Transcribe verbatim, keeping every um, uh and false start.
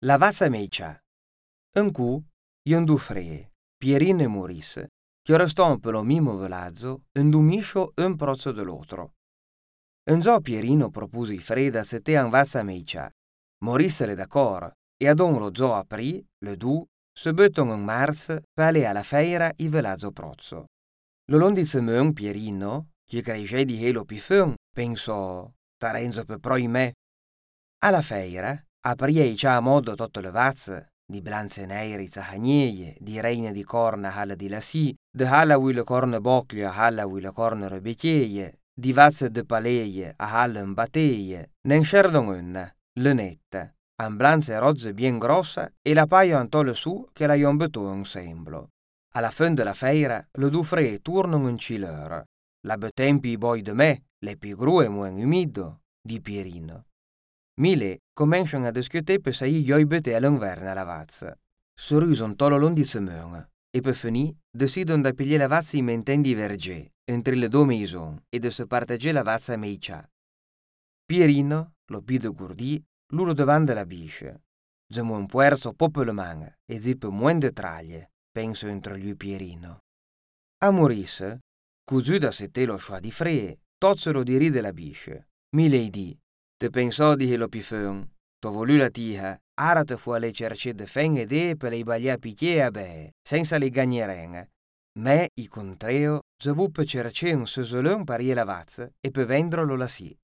La vazza meicia. Un cu, io du free, Pierino e Maurice, che restò per lo mimo velazzo, un dumiscio un prozzo dell'altro. Un giorno Pierino propose i freda se te un vazza meicia. Maurice le d'accordo, e ad un lo zoo aprì, le du, se button in marzo per aller alla feira i velazzo prozzo. Lo londize mon Pierino, che cresce di helo pifun, pensò, tarenzo per proi me. Alla feira, aprì già a modo tutto le vazze, di blanze nere zahagnieie, di reine di corna alla di lassi, de alla ui le corna bocchio a alla ui le corna rebecchieie, di vazze de paleie a alla imbateie, nen scerdon unna, le nette, an blanze rozze bien grossa e la paio antole su che la iombetò un semblo. Alla fin della feira, le du free turnon un cileur. La betempi i boi de me, le più grue muen umido, di Pierino. Mile cominciano a discutere per se io i bete all'inverno alla vazza. Sorrisono tolo l'ondice mön e per finì decidono da pigliare la vazza in menten divergè entre le due maison e de se partager la vazza meicia. Pierino, lo pido gurdi, l'uno davanti alla bisce. Zemo un puerzo popo le mani e zippe muen de traglie, penso entro lui Pierino. A Maurice, così da se te lo schwa di free, tozzero di ride la bisce. Mile di te pensò di lo pifun, t'ho voluto la tia, ara te fu alle cerce de fen ed e per le baglia picchie a be, senza le gagneren. Me, i contreo, se vu per cerce un sesolon parie la vazza e per vendrolo la si.